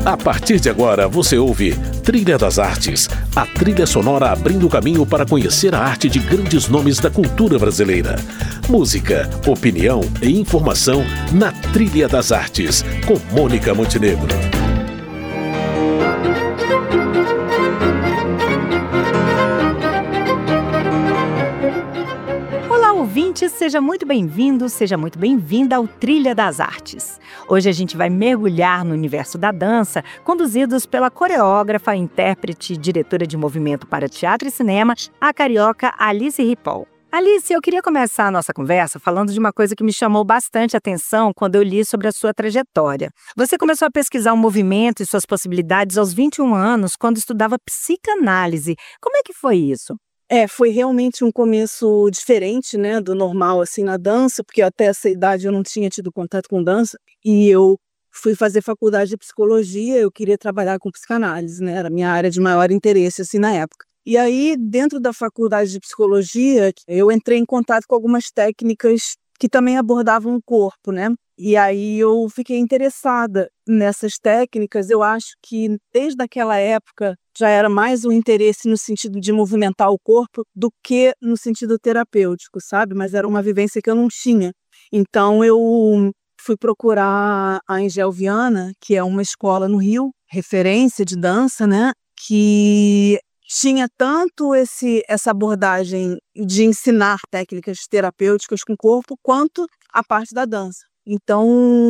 A partir de agora você ouve Trilha das Artes, a trilha sonora abrindo o caminho para conhecer a arte de grandes nomes da cultura brasileira. Música, opinião e informação na Trilha das Artes, com Mônica Montenegro. Ouvinte, seja muito bem-vindo, seja muito bem-vinda ao Trilha das Artes. Hoje a gente vai mergulhar no universo da dança, conduzidos pela coreógrafa, intérprete e diretora de movimento para teatro e cinema, a carioca Alice Ripoll. Alice, eu queria começar a nossa conversa falando de uma coisa que me chamou bastante atenção quando eu li sobre a sua trajetória. Você começou a pesquisar o movimento e suas possibilidades aos 21 anos, quando estudava psicanálise. Como é que foi isso? Foi realmente um começo diferente, né, do normal, assim, na dança, porque até essa idade eu não tinha tido contato com dança, e eu fui fazer faculdade de psicologia, eu queria trabalhar com psicanálise, né, era a minha área de maior interesse, assim, na época. E aí, dentro da faculdade de psicologia, eu entrei em contato com algumas técnicas que também abordavam o corpo, né? E aí eu fiquei interessada nessas técnicas. Eu acho que desde aquela época já era mais um interesse no sentido de movimentar o corpo do que no sentido terapêutico, sabe? Mas era uma vivência que eu não tinha. Então eu fui procurar a Angel Viana, que é uma escola no Rio, referência de dança, né? Que tinha tanto essa abordagem de ensinar técnicas terapêuticas com o corpo, quanto a parte da dança. Então,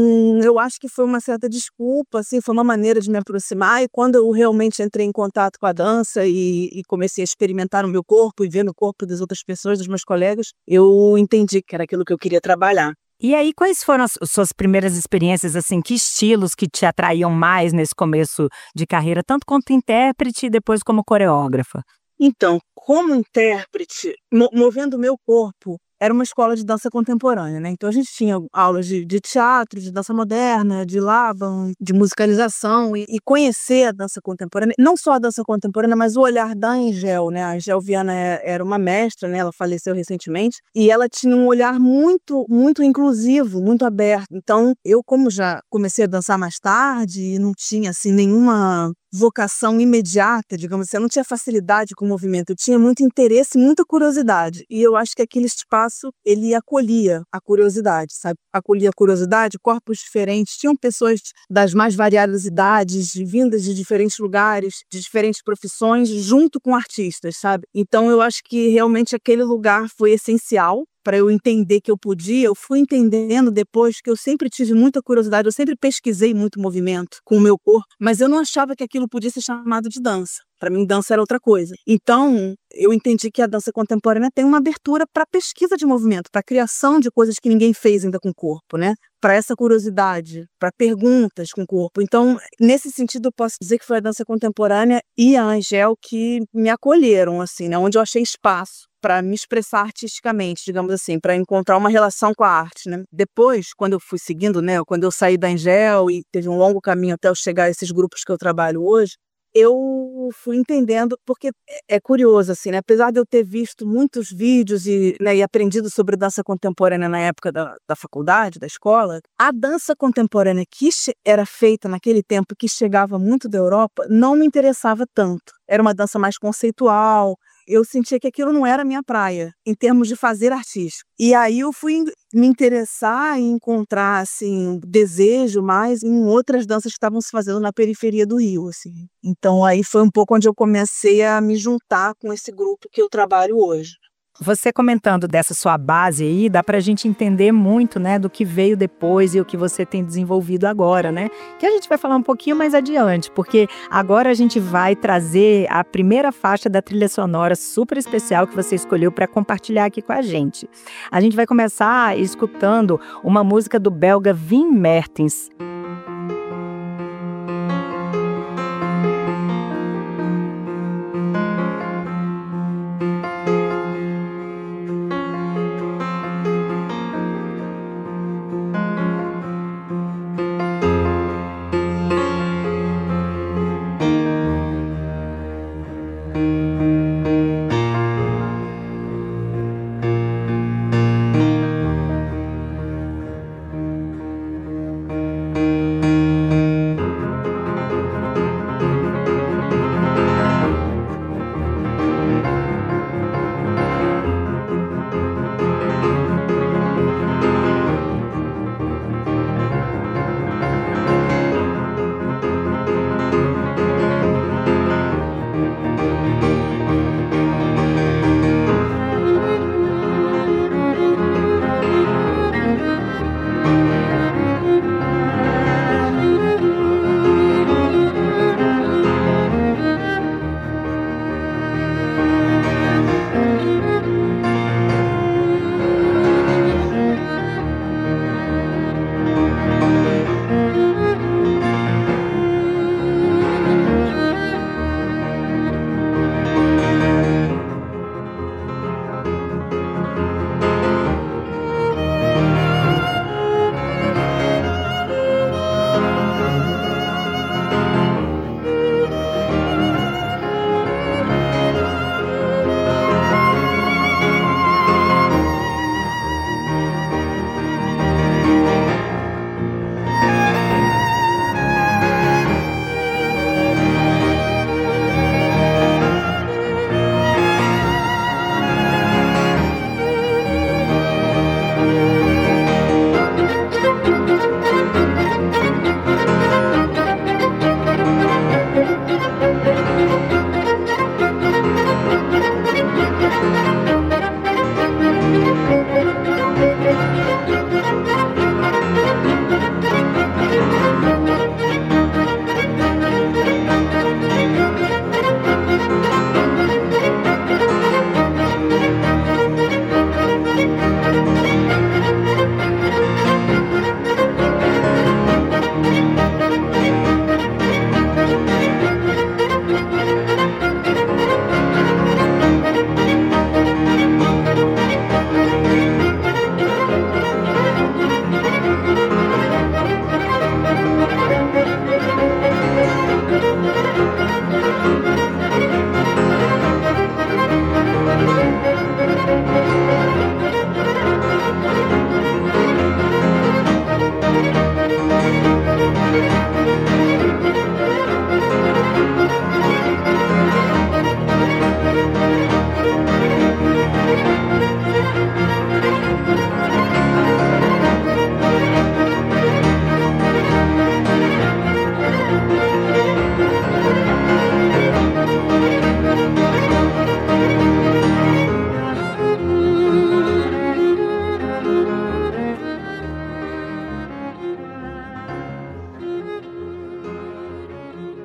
eu acho que foi uma certa desculpa, assim, foi uma maneira de me aproximar, e quando eu realmente entrei em contato com a dança e comecei a experimentar o meu corpo e ver no corpo das outras pessoas, dos meus colegas, eu entendi que era aquilo que eu queria trabalhar. E aí, quais foram as suas primeiras experiências, assim, que estilos que te atraíam mais nesse começo de carreira, tanto quanto intérprete e depois como coreógrafa? Então, como intérprete, movendo o meu corpo, era uma escola de dança contemporânea, né? Então a gente tinha aulas de teatro, de dança moderna, de Laban, de musicalização e conhecer a dança contemporânea, não só a dança contemporânea, mas o olhar da Angel, né? A Angel Viana era uma mestra, né? Ela faleceu recentemente e ela tinha um olhar muito, muito inclusivo, muito aberto. Então eu, como já comecei a dançar mais tarde e não tinha assim nenhuma vocação imediata, digamos assim, eu não tinha facilidade com o movimento, eu tinha muito interesse, muita curiosidade, e eu acho que aquele espaço, ele acolhia a curiosidade, sabe? Acolhia a curiosidade, corpos diferentes, tinham pessoas das mais variadas idades, vindas de diferentes lugares, de diferentes profissões, junto com artistas, sabe? Então eu acho que realmente aquele lugar foi essencial para eu entender que eu podia. Eu fui entendendo depois que eu sempre tive muita curiosidade, eu sempre pesquisei muito movimento com o meu corpo, mas eu não achava que aquilo podia ser chamado de dança. Para mim, dança era outra coisa. Então, eu entendi que a dança contemporânea tem uma abertura para pesquisa de movimento, para criação de coisas que ninguém fez ainda com o corpo, né? Para essa curiosidade, para perguntas com o corpo. Então, nesse sentido, eu posso dizer que foi a dança contemporânea e a Angel que me acolheram, assim, né? Onde eu achei espaço para me expressar artisticamente, digamos assim, para encontrar uma relação com a arte, né? Depois, quando eu fui seguindo, né? Quando eu saí da Angel e teve um longo caminho até eu chegar a esses grupos que eu trabalho hoje, eu fui entendendo, porque é curioso, assim, né? Apesar de eu ter visto muitos vídeos e aprendido sobre dança contemporânea na época da faculdade, da escola, a dança contemporânea que era feita naquele tempo, que chegava muito da Europa, não me interessava tanto. Era uma dança mais conceitual. Eu sentia que aquilo não era a minha praia, em termos de fazer artístico. E aí eu fui me interessar e encontrar, assim, desejo mais em outras danças que estavam se fazendo na periferia do Rio, assim. Então aí foi um pouco onde eu comecei a me juntar com esse grupo que eu trabalho hoje. Você comentando dessa sua base aí, dá pra gente entender muito, né, do que veio depois e o que você tem desenvolvido agora, né? Que a gente vai falar um pouquinho mais adiante, porque agora a gente vai trazer a primeira faixa da trilha sonora super especial que você escolheu para compartilhar aqui com a gente. A gente vai começar escutando uma música do belga Wim Mertens.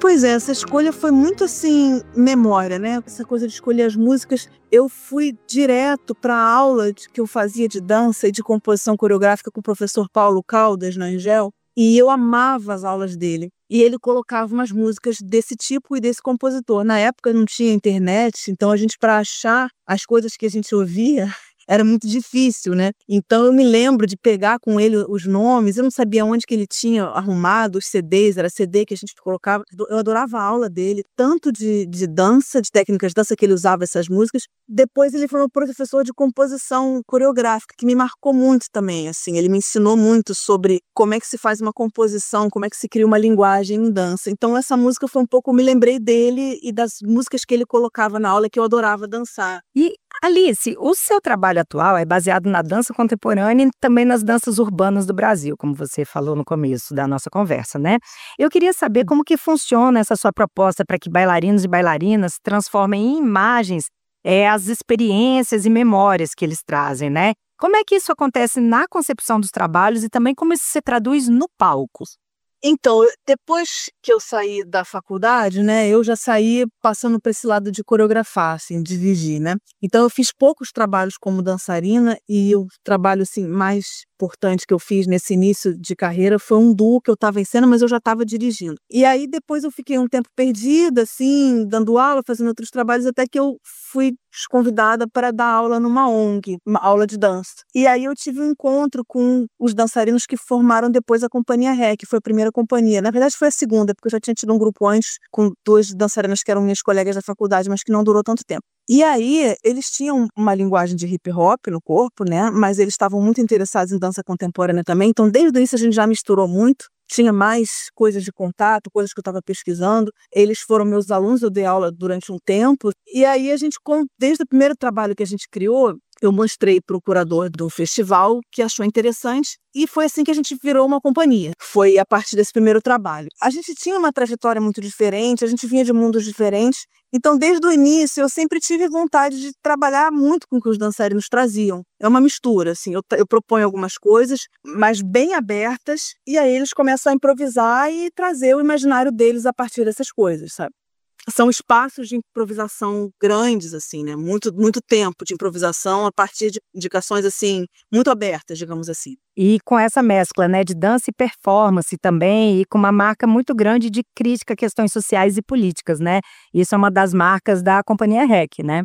Pois é, essa escolha foi muito assim, memória, né? Essa coisa de escolher as músicas. Eu fui direto para a aula que eu fazia de dança e de composição coreográfica com o professor Paulo Caldas, na Angel, e eu amava as aulas dele. E ele colocava umas músicas desse tipo e desse compositor. Na época não tinha internet, então a gente, para achar as coisas que a gente ouvia, era muito difícil, né? Então eu me lembro de pegar com ele os nomes, eu não sabia onde que ele tinha arrumado os CDs, era CD que a gente colocava. Eu adorava a aula dele, tanto de dança, de técnicas de dança que ele usava essas músicas. Depois ele foi um professor de composição coreográfica, que me marcou muito também, assim. Ele me ensinou muito sobre como é que se faz uma composição, como é que se cria uma linguagem em dança. Então essa música foi um pouco, eu me lembrei dele e das músicas que ele colocava na aula que eu adorava dançar. E, Alice, o seu trabalho atual é baseado na dança contemporânea e também nas danças urbanas do Brasil, como você falou no começo da nossa conversa, né? Eu queria saber como que funciona essa sua proposta para que bailarinos e bailarinas transformem em imagens as experiências e memórias que eles trazem, né? Como é que isso acontece na concepção dos trabalhos e também como isso se traduz no palco? Então, depois que eu saí da faculdade, né, eu já saí passando para esse lado de coreografar, assim, dirigir, né? Então eu fiz poucos trabalhos como dançarina e o trabalho, assim, mais importante que eu fiz nesse início de carreira foi um duo que eu estava em cena, mas eu já estava dirigindo. E aí depois eu fiquei um tempo perdida, assim, dando aula, fazendo outros trabalhos, até que eu fui convidada para dar aula numa ONG, uma aula de dança. E aí eu tive um encontro com os dançarinos que formaram depois a Companhia REC, que foi a primeira companhia. Na verdade foi a segunda, porque eu já tinha tido um grupo antes com 2 dançarinas que eram minhas colegas da faculdade, mas que não durou tanto tempo. E aí, eles tinham uma linguagem de hip hop no corpo, né? Mas eles estavam muito interessados em dança contemporânea também. Então, desde o início, a gente já misturou muito. Tinha mais coisas de contato, coisas que eu estava pesquisando. Eles foram meus alunos, eu dei aula durante um tempo. E aí, a gente, desde o primeiro trabalho que a gente criou, eu mostrei para o curador do festival, que achou interessante, e foi assim que a gente virou uma companhia. Foi a partir desse primeiro trabalho. A gente tinha uma trajetória muito diferente, a gente vinha de mundos diferentes, então desde o início eu sempre tive vontade de trabalhar muito com o que os dançarinos traziam. É uma mistura, assim, eu proponho algumas coisas, mas bem abertas, e aí eles começam a improvisar e trazer o imaginário deles a partir dessas coisas, sabe? São espaços de improvisação grandes, assim, né? Muito tempo de improvisação a partir de indicações, assim, muito abertas, digamos assim. E com essa mescla, né, de dança e performance também, e com uma marca muito grande de crítica a questões sociais e políticas, né? Isso é uma das marcas da Companhia REC, né?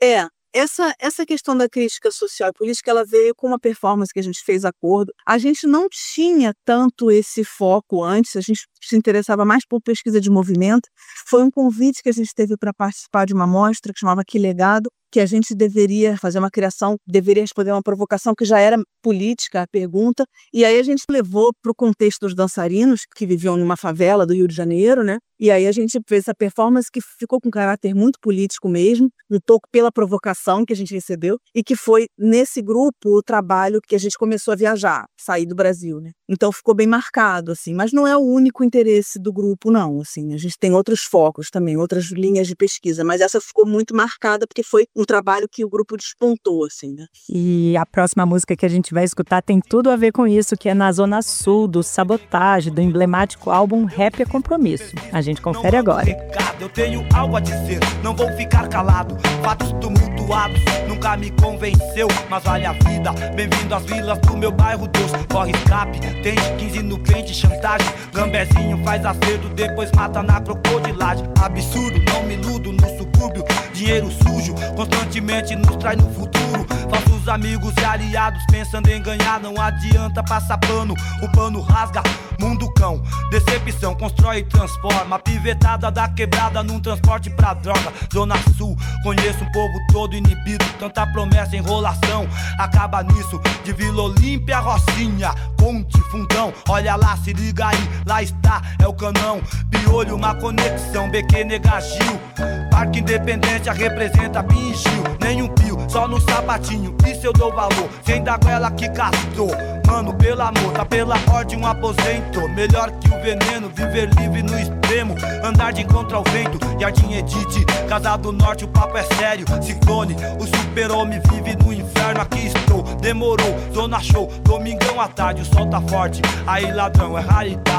Essa questão da crítica social e política, ela veio com uma performance que a gente fez acordo. A gente não tinha tanto esse foco antes, a gente se interessava mais por pesquisa de movimento. Foi um convite que a gente teve para participar de uma mostra que chamava Que Legado, que a gente deveria fazer uma criação, deveria responder uma provocação que já era política, a pergunta, e aí a gente levou para o contexto dos dançarinos que viviam numa favela do Rio de Janeiro, né? E aí a gente fez essa performance que ficou com caráter muito político mesmo, um pouco pela provocação que a gente recebeu, e que foi nesse grupo o trabalho que a gente começou a viajar, sair do Brasil, né? Então ficou bem marcado, assim, mas não é o único interesse do grupo, não, assim, a gente tem outros focos também, outras linhas de pesquisa, mas essa ficou muito marcada porque foi um trabalho que o grupo despontou, assim, né? E a próxima música que a gente vai escutar tem tudo a ver com isso, que é Na Zona Sul, do Sabotage, do emblemático álbum Rap é Compromisso. A gente confere agora. Eu tenho algo a dizer, não vou ficar calado. Fatos tumultuados nunca me convenceu, mas vale a vida. Bem-vindo às vilas do meu bairro, Deus. Corre escape, tem 15 no pente, chantagem. Gambezinho faz acerto, depois mata na crocodilagem. Absurdo, não me iludo no subúrbio. Dinheiro sujo, constantemente nos traz no futuro. Falsos amigos e aliados pensando em ganhar. Não adianta passar pano, o pano rasga. Mundo cão, decepção, constrói e transforma. Pivetada da quebrada num transporte pra droga. Zona Sul, conheço um povo todo inibido. Tanta promessa, enrolação, acaba nisso. De Vila Olímpia, Rocinha, Ponte, Fundão. Olha lá, se liga aí, lá está, é o canão. Piolho, uma conexão, BQ Negagil. Parque Independência representa Bingil. Nenhum pio, só no sapatinho, isso eu dou valor. Sem da goela que castou, mano, pelo amor, tá pela ordem um aposento. Melhor que o veneno, viver livre no extremo. Andar de encontro ao vento, Jardim Edite. Casa do Norte, o papo é sério. Ciclone, o super-homem vive no inferno. Aqui estou, demorou, Zona Show. Domingão à tarde, o sol tá forte. Aí ladrão, é raridade.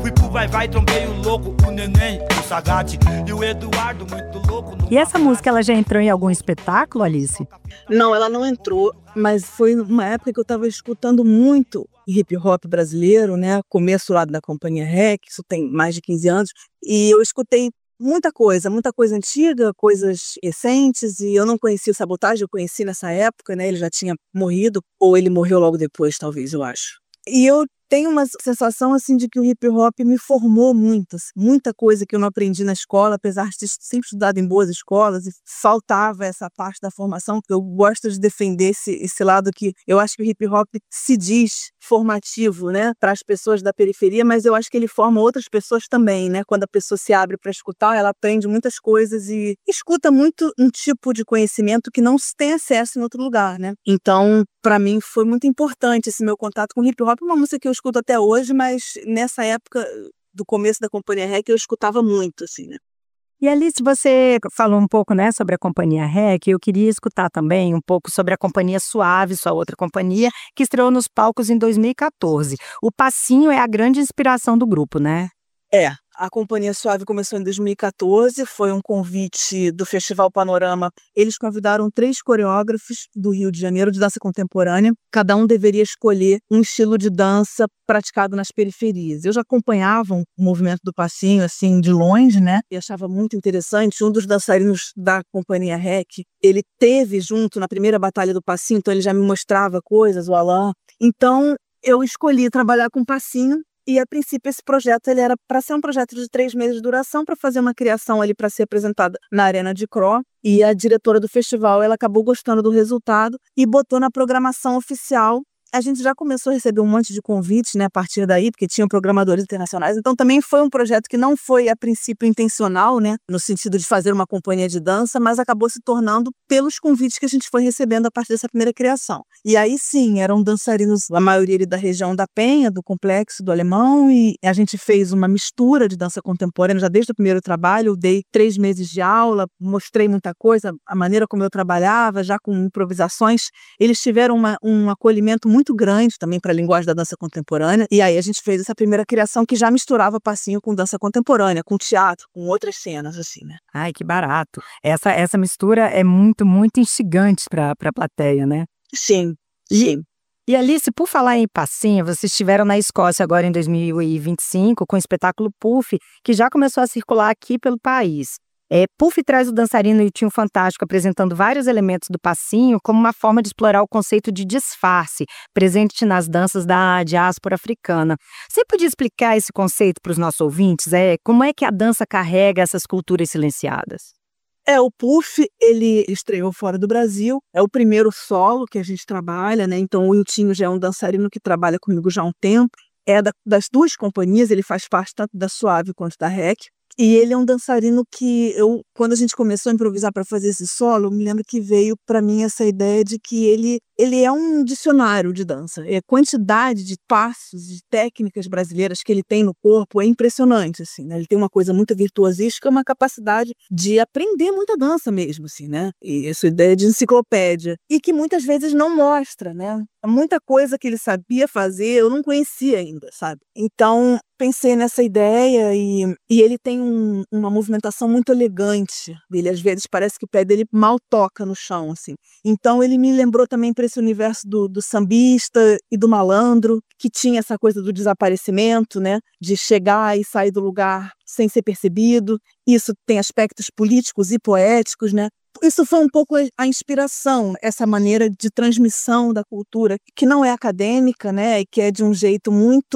Fui pro vai-vai, trombei o louco, o Neném, o Sagate e o Eduardo, muito louco. E essa música, ela já entrou em algum espetáculo, Alice? Não, ela não entrou, mas foi uma época que eu estava escutando muito hip hop brasileiro, né? Começo lá da Companhia REC, isso tem mais de 15 anos, e eu escutei muita coisa antiga, coisas recentes, e eu não conhecia o Sabotagem, eu conheci nessa época, né? Ele já tinha morrido, ou ele morreu logo depois, talvez, eu acho. E eu tenho uma sensação assim de que o hip hop me formou muito, assim, muita coisa que eu não aprendi na escola, apesar de ter sempre estudado em boas escolas, e faltava essa parte da formação, que eu gosto de defender esse lado que eu acho que o hip hop se diz formativo, né, para as pessoas da periferia, mas eu acho que ele forma outras pessoas também, né? Quando a pessoa se abre para escutar, ela aprende muitas coisas e escuta muito um tipo de conhecimento que não se tem acesso em outro lugar, né? Então, para mim foi muito importante esse meu contato com hip hop, uma música que eu escuto até hoje, mas nessa época do começo da Companhia REC eu escutava muito, assim, né? E Alice, você falou um pouco, né, sobre a Companhia REC, eu queria escutar também um pouco sobre a Companhia Suave, sua outra companhia, que estreou nos palcos em 2014. O Passinho é a grande inspiração do grupo, né? A Companhia Suave começou em 2014, foi um convite do Festival Panorama. Eles convidaram 3 coreógrafos do Rio de Janeiro de dança contemporânea. Cada um deveria escolher um estilo de dança praticado nas periferias. Eu já acompanhava o movimento do Passinho, assim, de longe, né? E achava muito interessante. Um dos dançarinos da Companhia REC, ele teve junto na primeira batalha do Passinho, então ele já me mostrava coisas, o Alain. Então, eu escolhi trabalhar com o Passinho. E, a princípio, esse projeto ele era para ser um projeto de 3 meses de duração, para fazer uma criação ali para ser apresentada na Arena de Cro. E a diretora do festival ela acabou gostando do resultado e botou na programação oficial. A gente já começou a receber um monte de convites, né, a partir daí, porque tinham programadores internacionais. Então, também foi um projeto que não foi, a princípio, intencional, né, no sentido de fazer uma companhia de dança, mas acabou se tornando pelos convites que a gente foi recebendo a partir dessa primeira criação. E aí, sim, eram dançarinos, a maioria ali da região da Penha, do Complexo, do Alemão, e a gente fez uma mistura de dança contemporânea, já desde o primeiro trabalho. Eu dei 3 meses de aula, mostrei muita coisa, a maneira como eu trabalhava, já com improvisações. Eles tiveram um acolhimento muito grande também para a linguagem da dança contemporânea, e aí a gente fez essa primeira criação que já misturava Passinho com dança contemporânea, com teatro, com outras cenas, assim, né? Ai, que barato. Essa mistura é muito, muito instigante para a plateia, né? Sim. E Alice, por falar em Passinho, vocês estiveram na Escócia agora em 2025 com o espetáculo Puff, que já começou a circular aqui pelo país. Puff traz o dançarino e o Tio Fantástico apresentando vários elementos do Passinho como uma forma de explorar o conceito de disfarce, presente nas danças da diáspora africana. Você podia explicar esse conceito para os nossos ouvintes? Como é que a dança carrega essas culturas silenciadas? O Puff, ele estreou fora do Brasil, é o primeiro solo que a gente trabalha, né? Então o Wiltinho já é um dançarino que trabalha comigo já há um tempo, das 2 companhias, ele faz parte tanto da Suave quanto da REC. E ele é um dançarino que quando a gente começou a improvisar para fazer esse solo, eu me lembro que veio para mim essa ideia de que ele é um dicionário de dança. A quantidade de passos, de técnicas brasileiras que ele tem no corpo é impressionante, assim, né? Ele tem uma coisa muito virtuosística, uma capacidade de aprender muita dança mesmo, assim, né? E essa ideia de enciclopédia. E que muitas vezes não mostra, né? Muita coisa que ele sabia fazer eu não conhecia ainda, sabe? Então, pensei nessa ideia e ele tem uma movimentação muito elegante. Ele, às vezes, parece que o pé dele mal toca no chão, assim. Então, ele me lembrou também para esse universo do sambista e do malandro, que tinha essa coisa do desaparecimento, né? De chegar e sair do lugar sem ser percebido. Isso tem aspectos políticos e poéticos, né? Isso foi um pouco a inspiração, essa maneira de transmissão da cultura, que não é acadêmica, né? E que é de um jeito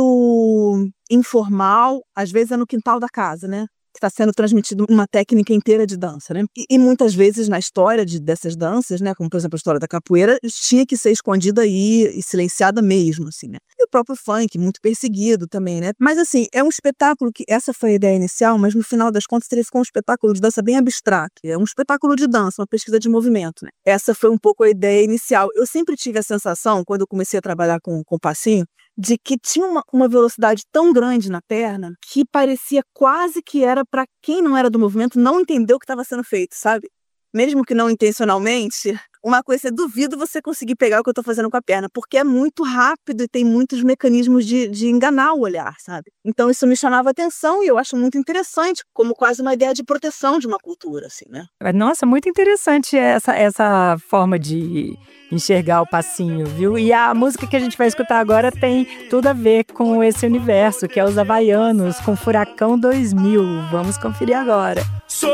muito informal, às vezes é no quintal da casa, né? Que está sendo transmitido uma técnica inteira de dança, né? E muitas vezes na história dessas danças, né? Como por exemplo a história da capoeira, tinha que ser escondida e silenciada mesmo, assim, né? E o próprio funk, muito perseguido também, né? Mas assim, é um espetáculo que, essa foi a ideia inicial, mas no final das contas ele ficou um espetáculo de dança bem abstrato. É um espetáculo de dança, uma pesquisa de movimento, né? Essa foi um pouco a ideia inicial. Eu sempre tive a sensação, quando eu comecei a trabalhar com o Passinho, de que tinha uma velocidade tão grande na perna que parecia quase que era para quem não era do movimento não entender o que estava sendo feito, sabe? Mesmo que não intencionalmente, uma coisa, duvido você conseguir pegar o que eu tô fazendo com a perna, porque é muito rápido e tem muitos mecanismos de enganar o olhar, sabe? Então isso me chamava atenção e eu acho muito interessante, como quase uma ideia de proteção de uma cultura, assim, né? Nossa, muito interessante essa forma de enxergar o passinho, viu? E a música que a gente vai escutar agora tem tudo a ver com esse universo, que é os Havaianos, com Furacão 2000. Vamos conferir agora. Sou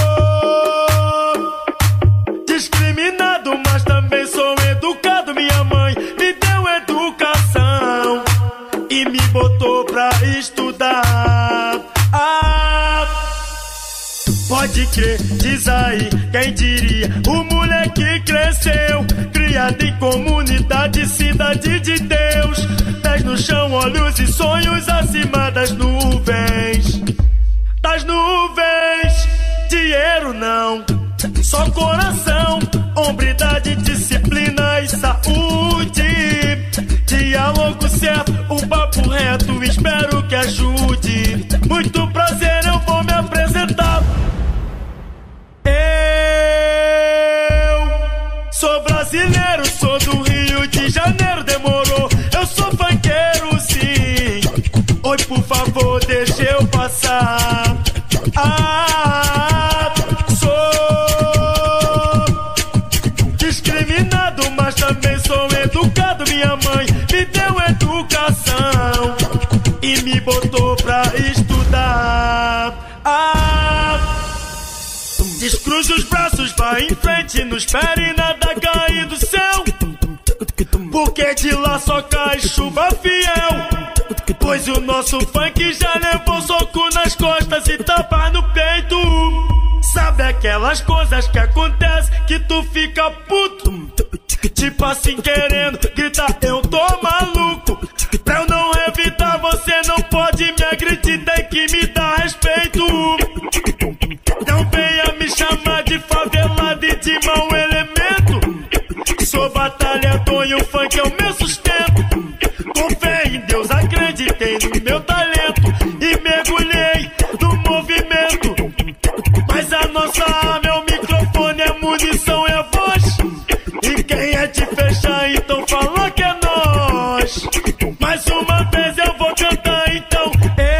discriminado, mas também sou educado. Minha mãe me deu educação e me botou pra estudar. Pode crer, diz aí, quem diria? O moleque cresceu, criado em comunidade, cidade de Deus. Pés no chão, olhos e sonhos acima das nuvens. Das nuvens, dinheiro não, só coração, hombridade, disciplina e saúde. Diálogo certo, um papo reto, espero que ajude. Muito prazer, eu vou me apresentar. Eu sou brasileiro, sou do Rio de Janeiro, demorou. Eu sou funkeiro, sim. Oi, por favor, deixa eu passar. Sou discriminado, mas também sou educado. Minha mãe me deu educação e me botou pra estudar. Descruza os braços, vai em frente, não espere nada cair do céu, porque de lá só cai chuva fiel. Pois o nosso funk já levou soco nas costas e tapa no peito. Sabe aquelas coisas que acontecem que tu fica puto, tipo assim querendo gritar, eu tô maluco. Pra eu não evitar, você não pode me agredir, tem que me dar respeito. Não venha me chamar de favelado e de mau elemento. Sou batalhador e o funk é o meu sustento. Com fé em Deus acreditei no meu talento e mergulhei no movimento. Mas a nossa arma é o microfone, é munição, é voz. E quem é de fechar, então fala que é nós. Mais uma vez eu vou cantar, então.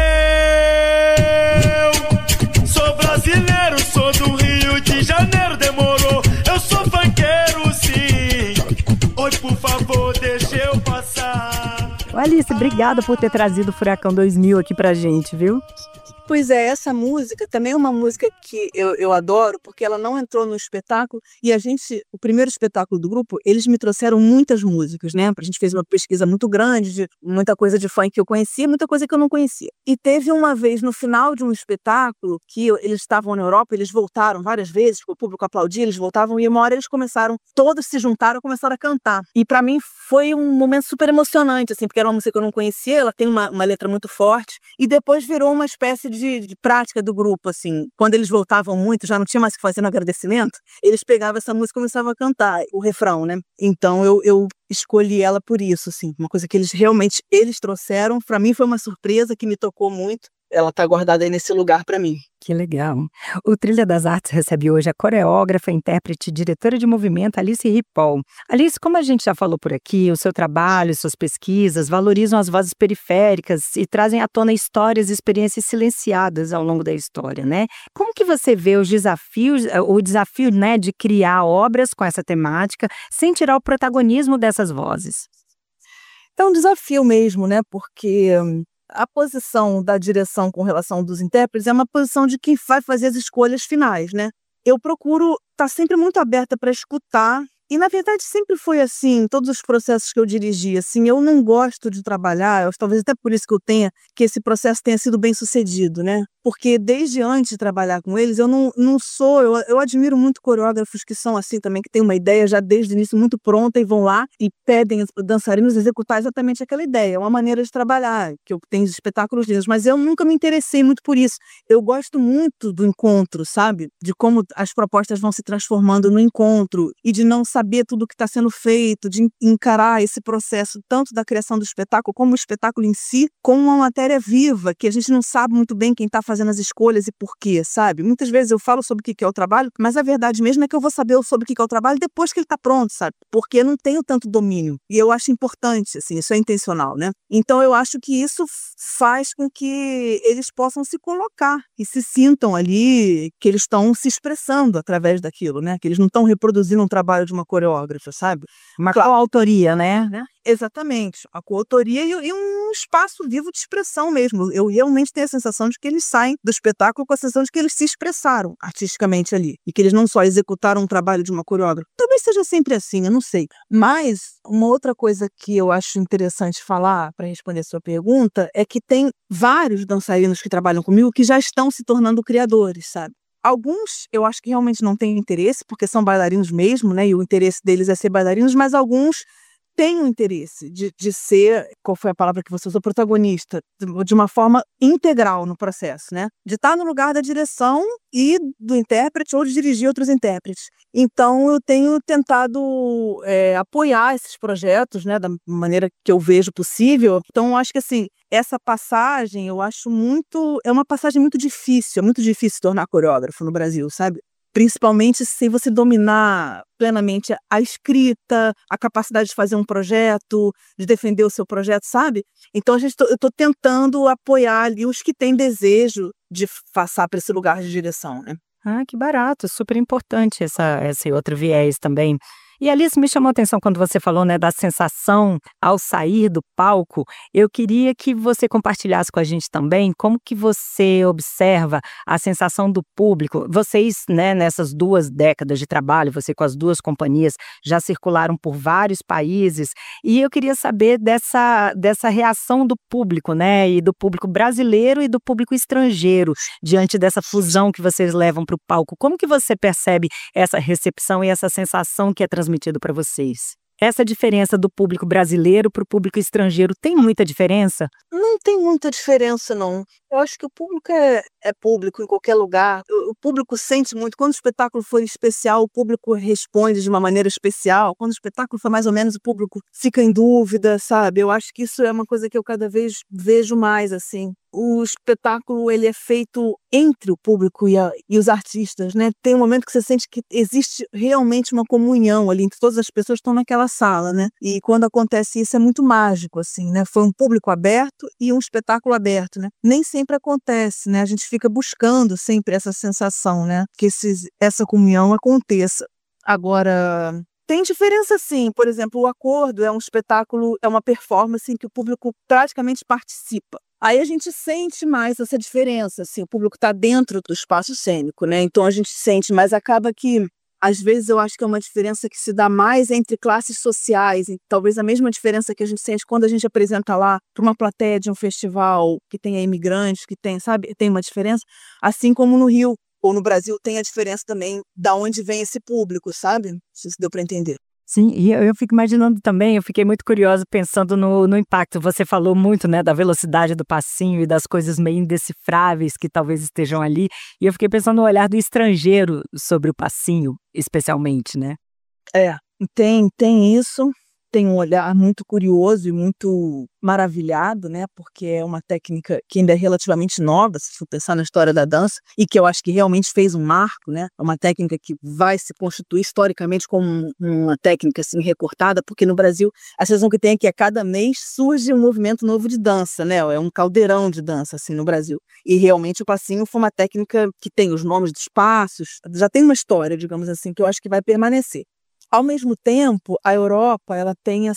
Eu sou brasileiro, sou do Rio de Janeiro, demorou. Eu sou funkeiro, sim. Oi, por favor, deixa eu passar. Alice, obrigada por ter trazido o Furacão 2000 aqui pra gente, viu? Pois é, essa música também é uma música que eu adoro, porque ela não entrou no espetáculo e o primeiro espetáculo do grupo, eles me trouxeram muitas músicas, né? A gente fez uma pesquisa muito grande, de muita coisa de funk que eu conhecia, muita coisa que eu não conhecia. E teve uma vez, no final de um espetáculo, que eles estavam na Europa, eles voltaram várias vezes, o público aplaudia, eles voltavam, e uma hora eles começaram, todos se juntaram e começaram a cantar. E pra mim foi um momento super emocionante, assim, porque era uma música que eu não conhecia, ela tem uma letra muito forte, e depois virou uma espécie de prática do grupo, assim. Quando eles voltavam muito, já não tinha mais o que fazer no agradecimento, eles pegavam essa música e começavam a cantar o refrão, né? Então eu escolhi ela por isso, assim. Uma coisa que eles trouxeram, pra mim foi uma surpresa que me tocou muito. Ela tá guardada aí nesse lugar pra mim. Que legal. O Trilha das Artes recebe hoje a coreógrafa, intérprete e diretora de movimento Alice Ripoll. Alice, como a gente já falou por aqui, o seu trabalho, suas pesquisas valorizam as vozes periféricas e trazem à tona histórias e experiências silenciadas ao longo da história, né? Como que você vê o desafio, né, de criar obras com essa temática sem tirar o protagonismo dessas vozes? É um desafio mesmo, né? Porque a posição da direção com relação dos intérpretes é uma posição de quem vai fazer as escolhas finais, né? Eu procuro estar sempre muito aberta para escutar, e na verdade sempre foi assim, em todos os processos que eu dirigi, assim, eu não gosto de trabalhar, talvez até por isso que esse processo tenha sido bem sucedido, né? Porque desde antes de trabalhar com eles, eu não sou, eu admiro muito coreógrafos que são assim também, que têm uma ideia já desde o início muito pronta e vão lá e pedem os dançarinos executar exatamente aquela ideia. É uma maneira de trabalhar, que eu tenho espetáculos lindos, mas eu nunca me interessei muito por isso. Eu gosto muito do encontro, sabe? De como as propostas vão se transformando no encontro e de não saber tudo o que está sendo feito, de encarar esse processo tanto da criação do espetáculo, como o espetáculo em si, como uma matéria viva, que a gente não sabe muito bem quem está fazendo as escolhas e por quê, sabe? Muitas vezes eu falo sobre o que é o trabalho, mas a verdade mesmo é que eu vou saber sobre o que é o trabalho depois que ele está pronto, sabe? Porque eu não tenho tanto domínio. E eu acho importante, assim, isso é intencional, né? Então eu acho que isso faz com que eles possam se colocar e se sintam ali que eles estão se expressando através daquilo, né? Que eles não estão reproduzindo um trabalho de uma coreógrafa, sabe? Uma coautoria, né? Exatamente, a coautoria e um espaço vivo de expressão mesmo. Eu realmente tenho a sensação de que eles saem do espetáculo com a sensação de que eles se expressaram artisticamente ali. E que eles não só executaram um trabalho de uma coreógrafa. Talvez seja sempre assim, eu não sei. Mas uma outra coisa que eu acho interessante falar, para responder a sua pergunta, é que tem vários dançarinos que trabalham comigo que já estão se tornando criadores, sabe? Alguns eu acho que realmente não têm interesse, porque são bailarinos mesmo, né? E o interesse deles é ser bailarinos, mas alguns têm o interesse de ser, qual foi a palavra que você usou, protagonista, de uma forma integral no processo, né? De estar no lugar da direção e do intérprete ou de dirigir outros intérpretes. Então, eu tenho tentado apoiar esses projetos, né, da maneira que eu vejo possível. Então, eu acho que, assim, essa passagem, eu acho é uma passagem muito difícil, é muito difícil tornar coreógrafo no Brasil, sabe? Principalmente se você dominar plenamente a escrita, a capacidade de fazer um projeto, de defender o seu projeto, sabe? Então eu estou tentando apoiar ali os que têm desejo de passar para esse lugar de direção, né? Ah, que barato, super importante esse outro viés também. E Alice, me chamou a atenção quando você falou, né, da sensação ao sair do palco. Eu queria que você compartilhasse com a gente também como que você observa a sensação do público. Vocês, né, nessas 2 décadas de trabalho, você com as 2 companhias, já circularam por vários países, e eu queria saber dessa reação do público, né, e do público brasileiro e do público estrangeiro, diante dessa fusão que vocês levam para o palco. Como que você percebe essa recepção e essa sensação que é transmitido para vocês? Essa diferença do público brasileiro para o público estrangeiro tem muita diferença? Não tem muita diferença, não. Eu acho que o público é público em qualquer lugar. O público sente muito. Quando o espetáculo for especial, o público responde de uma maneira especial. Quando o espetáculo for mais ou menos, o público fica em dúvida, sabe? Eu acho que isso é uma coisa que eu cada vez vejo mais, assim. O espetáculo, ele é feito entre o público e os artistas, né? Tem um momento que você sente que existe realmente uma comunhão ali, entre todas as pessoas que estão naquela sala, né? E quando acontece isso é muito mágico, assim, né? Foi um público aberto e um espetáculo aberto, né? Nem sempre acontece, né? A gente fica buscando sempre essa sensação, né? Que essa comunhão aconteça. Agora, tem diferença sim. Por exemplo, o Acordo é um espetáculo, é uma performance em que o público praticamente participa. Aí a gente sente mais essa diferença, assim, o público está dentro do espaço cênico, né? Então a gente sente, mas acaba que, às vezes, eu acho que é uma diferença que se dá mais entre classes sociais, e talvez a mesma diferença que a gente sente quando a gente apresenta lá para uma plateia de um festival que tenha imigrantes, que tem, sabe, tem uma diferença, assim como no Rio ou no Brasil tem a diferença também da onde vem esse público, sabe? Não sei se deu para entender. Sim, e eu fico imaginando também, eu fiquei muito curiosa pensando no impacto. Você falou muito, né, da velocidade do passinho e das coisas meio indecifráveis que talvez estejam ali. E eu fiquei pensando no olhar do estrangeiro sobre o passinho, especialmente, né? Tem isso. Tem um olhar muito curioso e muito maravilhado, né? Porque é uma técnica que ainda é relativamente nova, se for pensar na história da dança, e que eu acho que realmente fez um marco, né? É uma técnica que vai se constituir historicamente como uma técnica assim recortada, porque no Brasil a sensação que tem é que a cada mês surge um movimento novo de dança, né? É um caldeirão de dança assim no Brasil. E realmente o passinho foi uma técnica que tem os nomes dos passos, já tem uma história, digamos assim, que eu acho que vai permanecer. Ao mesmo tempo, a Europa ela tem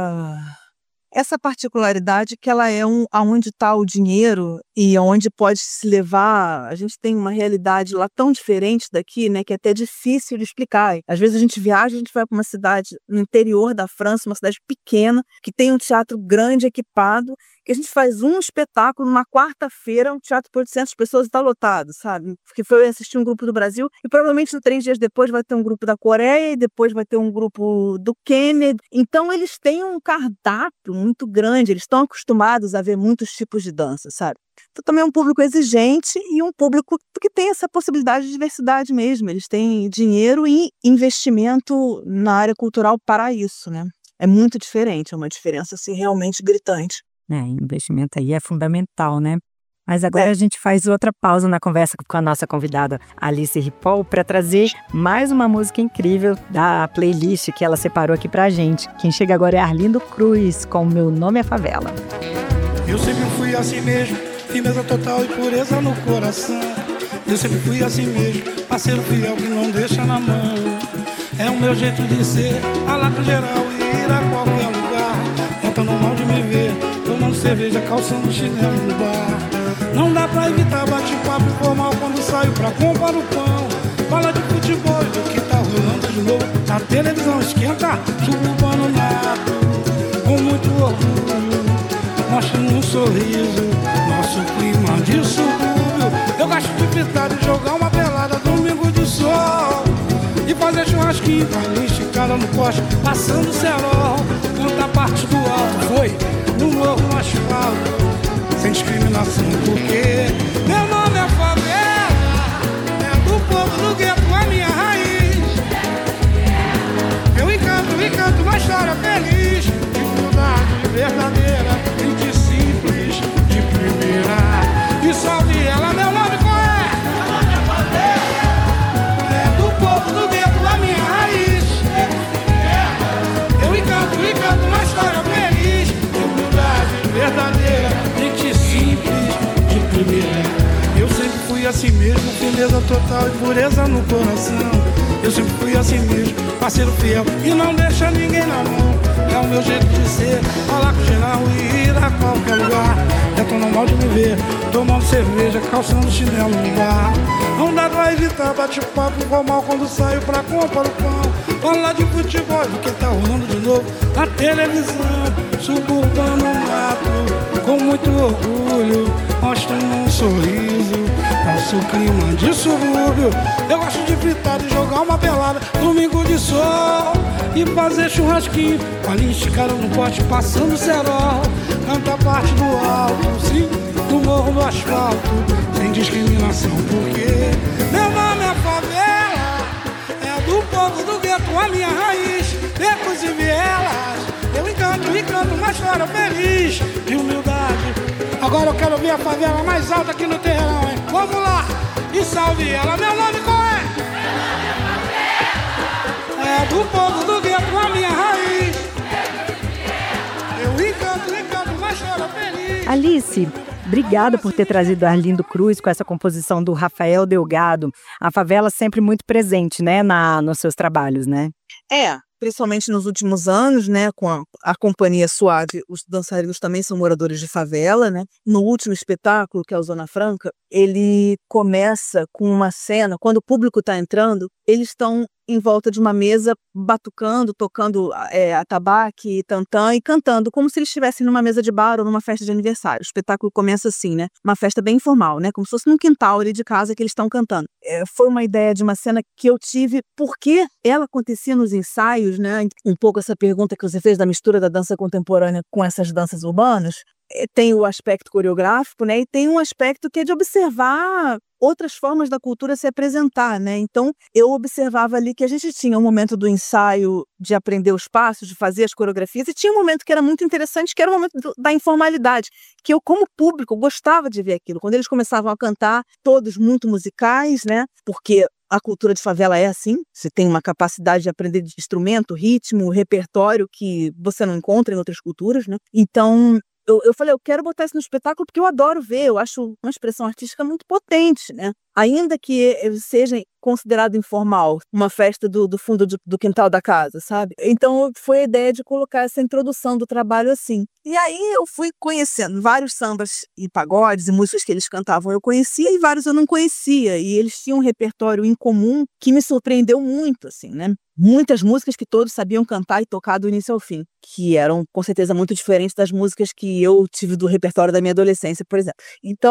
essa particularidade que ela é aonde está o dinheiro e aonde pode se levar. A gente tem uma realidade lá tão diferente daqui, né, que é até difícil de explicar. Às vezes a gente viaja, a gente vai para uma cidade no interior da França, uma cidade pequena, que tem um teatro grande equipado, que a gente faz um espetáculo numa quarta-feira, um teatro por 800 pessoas e está lotado, sabe? Porque foi assistir um grupo do Brasil e provavelmente 3 dias depois vai ter um grupo da Coreia e depois vai ter um grupo do Quênia. Então eles têm um cardápio muito grande, eles estão acostumados a ver muitos tipos de dança, sabe? Então também é um público exigente e um público que tem essa possibilidade de diversidade mesmo. Eles têm dinheiro e investimento na área cultural para isso, né? É muito diferente, é uma diferença assim, realmente gritante. Investimento aí é fundamental, né? Mas agora a gente faz outra pausa na conversa com a nossa convidada Alice Ripoll para trazer mais uma música incrível da playlist que ela separou aqui pra gente. Quem chega agora é Arlindo Cruz com Meu Nome é Favela. Eu sempre fui assim mesmo, firmeza total e pureza no coração. Eu sempre fui assim mesmo, parceiro fiel que não deixa na mão. É o meu jeito de ser, a lata geral e ir a qualquer lugar. É tão normal de me ver, tomando cerveja, calçando chinelo no bar. Não dá pra evitar bate-papo formal quando saio pra comprar o pão. Fala de futebol e do que tá rolando de novo. Na televisão esquenta, suburbano nato, com muito orgulho, mostrando um sorriso, nosso clima de subúrbio. Eu gosto de fritar e jogar uma pelada domingo de sol, e fazer churrasquinho, galinha esticada no poste, passando cerol. Canta a parte do alto, foi no morro, no asfalto, sem discriminação, porque meu nome é favela, é do povo do gueto, a minha raiz. Eu encanto uma história feliz, de humildade verdadeira, e de simples, de primeira. E salve ela, meu nome qual é? Meu nome é favela, é do povo do gueto, a minha raiz. Eu encanto uma história feliz, de humildade verdadeira, simples de primeira. Eu sempre fui assim mesmo, firmeza total e pureza no coração. Eu sempre fui assim mesmo, parceiro fiel e não deixa ninguém na mão. É o meu jeito de ser, falar com geral e ir a qualquer lugar. É tão normal de me ver, tomando cerveja, calçando chinelo no bar. Não dá pra evitar bate-papo formal quando saio pra comprar o pão. Falar de futebol, do que tá rolando de novo na televisão. Suburbano mato, com muito orgulho, mostrando um sorriso, nosso clima de subúrbio. Eu gosto de fritar e jogar uma pelada domingo de sol, e fazer churrasquinho, com a linha esticada no pote, passando cerol. Canta a parte do alto, sim, do morro do asfalto, sem discriminação, porque meu nome é favela, é do povo do gueto, a minha raiz. Becos e vielas, eu encanto uma história feliz, de humildade. Agora eu quero ver a favela mais alta aqui no terrão, hein? Vamos lá, e salve ela, meu nome qual é? É do povo do gueto, a minha raiz. Eu encanto uma história feliz. Alice, obrigada por ter trazido Arlindo Cruz com essa composição do Rafael Delgado. A favela sempre muito presente, né, nos seus trabalhos, né? Principalmente nos últimos anos, né, com a Companhia Suave, os dançarinos também são moradores de favela, né? No último espetáculo, que é o Zona Franca, ele começa com uma cena, quando o público está entrando, eles estão em volta de uma mesa, batucando, tocando atabaque, tantã e cantando, como se eles estivessem numa mesa de bar ou numa festa de aniversário. O espetáculo começa assim, né? Uma festa bem informal, né? Como se fosse num quintal ali de casa que eles estão cantando. Foi uma ideia de uma cena que eu tive, porque ela acontecia nos ensaios, né? Um pouco essa pergunta que você fez da mistura da dança contemporânea com essas danças urbanas. Tem o aspecto coreográfico, né? E tem um aspecto que é de observar outras formas da cultura se apresentar, né? Então, eu observava ali que a gente tinha um momento do ensaio de aprender os passos, de fazer as coreografias, e tinha um momento que era muito interessante, que era o momento da informalidade, que eu, como público, gostava de ver aquilo. Quando eles começavam a cantar, todos muito musicais, né? Porque a cultura de favela é assim, você tem uma capacidade de aprender de instrumento, ritmo, repertório que você não encontra em outras culturas, né? Então, eu falei, eu quero botar isso no espetáculo porque eu adoro ver, eu acho uma expressão artística muito potente, né? Ainda que seja considerado informal, uma festa do fundo do quintal da casa, sabe? Então foi a ideia de colocar essa introdução do trabalho assim. E aí eu fui conhecendo vários sambas e pagodes e músicas que eles cantavam, eu conhecia, e vários eu não conhecia, e eles tinham um repertório em comum que me surpreendeu muito, assim, né? Muitas músicas que todos sabiam cantar e tocar do início ao fim, que eram com certeza muito diferentes das músicas que eu tive do repertório da minha adolescência, por exemplo. Então,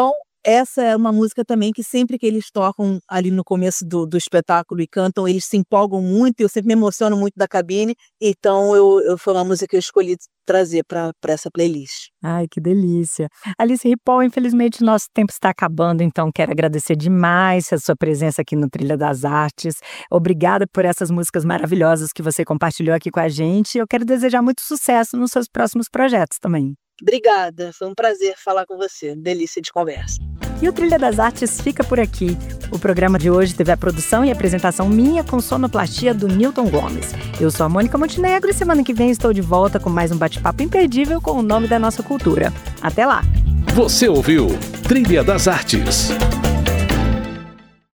essa é uma música também que sempre que eles tocam ali no começo do espetáculo e cantam, eles se empolgam muito, eu sempre me emociono muito da cabine, então foi uma música que eu escolhi trazer para essa playlist. Ai, que delícia. Alice Ripoll, infelizmente nosso tempo está acabando, então quero agradecer demais a sua presença aqui no Trilha das Artes. Obrigada por essas músicas maravilhosas que você compartilhou aqui com a gente. Eu quero desejar muito sucesso nos seus próximos projetos também. Obrigada, foi um prazer falar com você, delícia de conversa. E o Trilha das Artes fica por aqui. O programa de hoje teve a produção e apresentação minha com sonoplastia do Newton Gomes. Eu sou a Mônica Montenegro e semana que vem estou de volta com mais um bate-papo imperdível com o nome da nossa cultura. Até lá! Você ouviu Trilha das Artes.